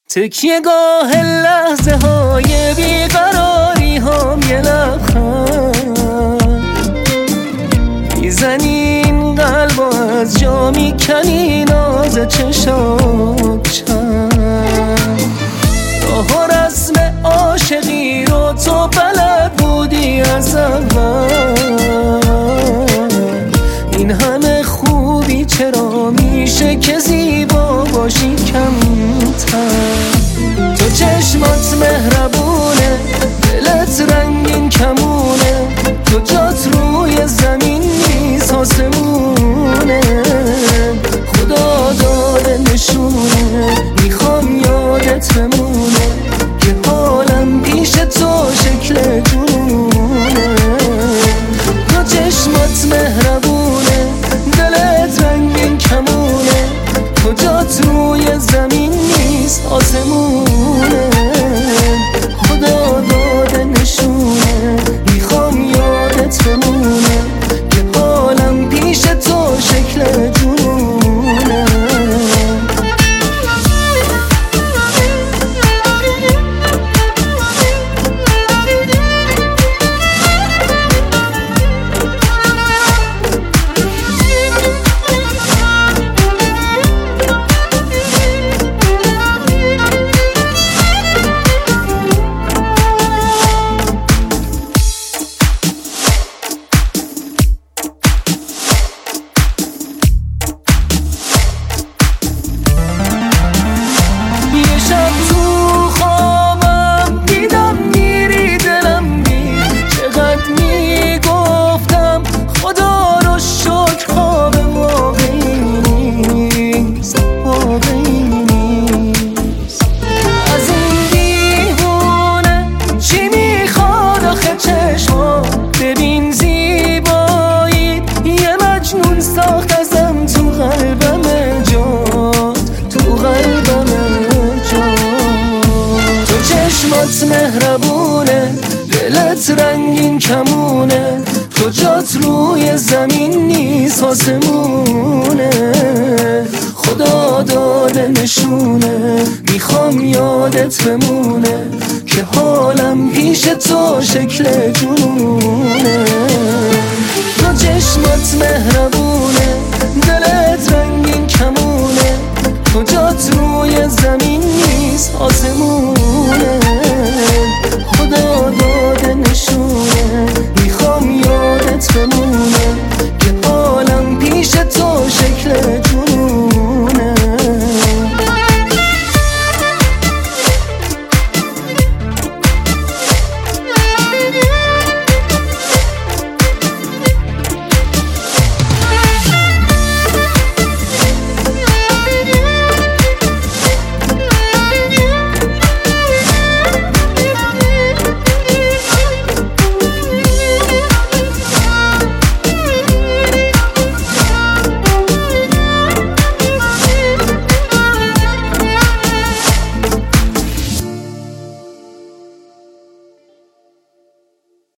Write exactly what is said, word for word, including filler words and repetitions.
تکیهگاه لحظه های بیقراری هم یه لبخند میزنی این قلب و از جا میکنی ناز چشات چند راه و رسم عاشقی رو تو بلد بودی از اول این همه خوبی چرا میشه که زیبا باشی کمتر تو چشمات مهربونه دلت رنگین کمونه تو جات روی زمین نیست آسمونه خدا داده نشونه میخوام یادت بمونه که حالم پیش تو شکل جنونه تو چشمات مهربونه دلت رنگین کمونه تو جات روی زمین نیست آسمونه خدا داده نشونه میخوام یادت بمونه که حالم پیش تو شکل جنونه مهربونه دلت رنگین کمونه تو جات روی زمین نیست آسمونه خدا داده نشونه میخوام یادت بمونه که حالم پیش تو شکل جنونه تو چشمات مهربونه دلت رنگین کمونه تو جات روی زمین نیست آسمونه خدا داده نشونه میخوام یادت بمونه که حالم پیش تو